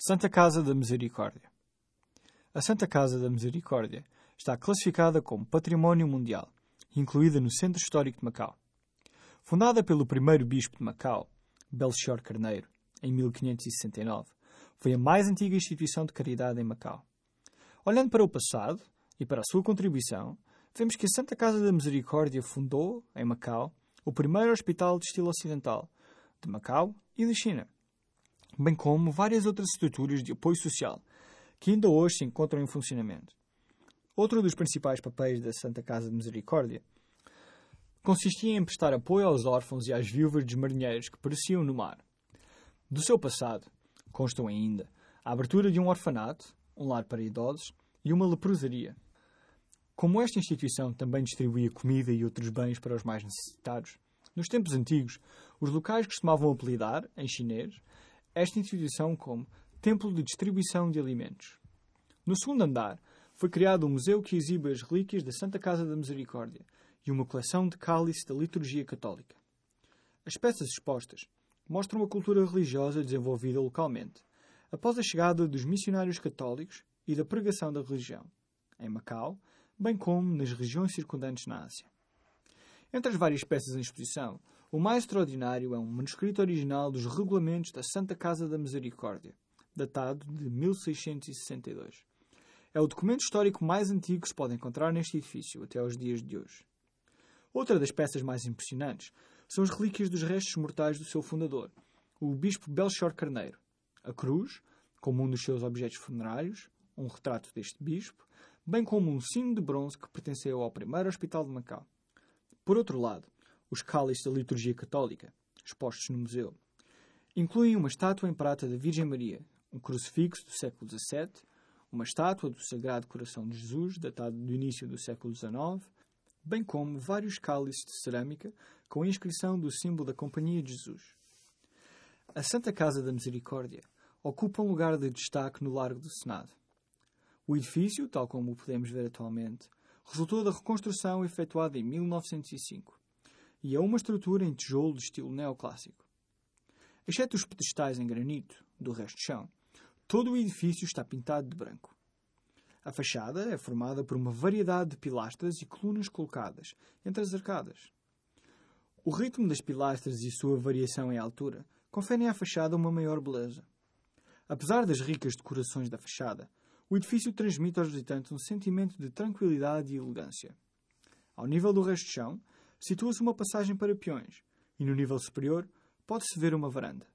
Santa Casa da Misericórdia. A Santa Casa da Misericórdia está classificada como Património Mundial, incluída no Centro Histórico de Macau. Fundada pelo primeiro bispo de Macau, Belchior Carneiro, em 1569, foi a mais antiga instituição de caridade em Macau. Olhando para o passado e para a sua contribuição, vemos que a Santa Casa da Misericórdia fundou, em Macau, o primeiro hospital de estilo ocidental, de Macau e da China, bem como várias outras estruturas de apoio social, que ainda hoje se encontram em funcionamento. Outro dos principais papéis da Santa Casa de Misericórdia consistia em prestar apoio aos órfãos e às viúvas dos marinheiros que pereciam no mar. Do seu passado, constam ainda a abertura de um orfanato, um lar para idosos e uma leprosaria. Como esta instituição também distribuía comida e outros bens para os mais necessitados, nos tempos antigos, os locais costumavam apelidar, em chinês, esta instituição como Templo de Distribuição de Alimentos. No segundo andar, foi criado um museu que exibe as relíquias da Santa Casa da Misericórdia e uma coleção de cálices da liturgia católica. As peças expostas mostram a cultura religiosa desenvolvida localmente, após a chegada dos missionários católicos e da pregação da religião, em Macau, bem como nas regiões circundantes na Ásia. Entre as várias peças em exposição, o mais extraordinário é um manuscrito original dos regulamentos da Santa Casa da Misericórdia, datado de 1662. É o documento histórico mais antigo que se pode encontrar neste edifício até aos dias de hoje. Outra das peças mais impressionantes são as relíquias dos restos mortais do seu fundador, o bispo Belchior Carneiro. A cruz, como um dos seus objetos funerários, um retrato deste bispo, bem como um sino de bronze que pertenceu ao primeiro hospital de Macau. Por outro lado, os cálices da liturgia católica, expostos no museu, incluem uma estátua em prata da Virgem Maria, um crucifixo do século XVII, uma estátua do Sagrado Coração de Jesus, datado do início do século XIX, bem como vários cálices de cerâmica com a inscrição do símbolo da Companhia de Jesus. A Santa Casa da Misericórdia ocupa um lugar de destaque no Largo do Senado. O edifício, tal como o podemos ver atualmente, resultou da reconstrução efetuada em 1905 e é uma estrutura em tijolo de estilo neoclássico. Exceto os pedestais em granito, do resto do chão, todo o edifício está pintado de branco. A fachada é formada por uma variedade de pilastras e colunas colocadas entre as arcadas. O ritmo das pilastras e sua variação em altura conferem à fachada uma maior beleza. Apesar das ricas decorações da fachada, o edifício transmite aos visitantes um sentimento de tranquilidade e elegância. Ao nível do resto do chão, situa-se uma passagem para peões e no nível superior pode-se ver uma varanda.